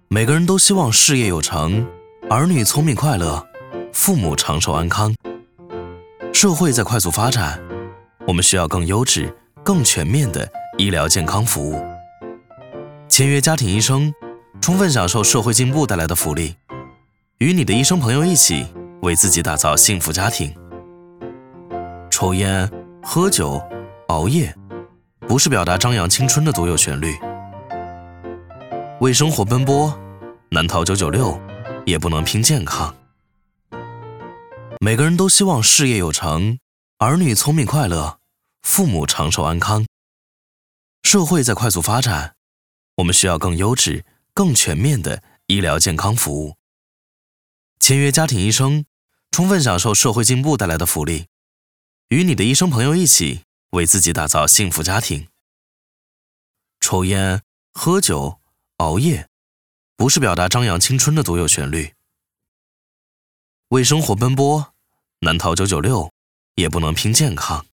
每个人都希望事业有成，儿女聪明快乐，父母长寿安康。社会在快速发展，我们需要更优质、更全面的医疗健康服务。签约家庭医生，充分享受社会进步带来的福利，与你的医生朋友一起为自己打造幸福家庭。抽烟、喝酒、熬夜，不是表达张扬青春的独有旋律。为生活奔波，难逃996，也不能拼健康。每个人都希望事业有成，儿女聪明快乐，父母长寿安康。社会在快速发展，我们需要更优质、更全面的医疗健康服务。签约家庭医生，充分享受社会进步带来的福利，与你的医生朋友一起为自己打造幸福家庭。抽烟、喝酒、熬夜，不是表达张扬青春的独有旋律。为生活奔波，难逃996，也不能拼健康。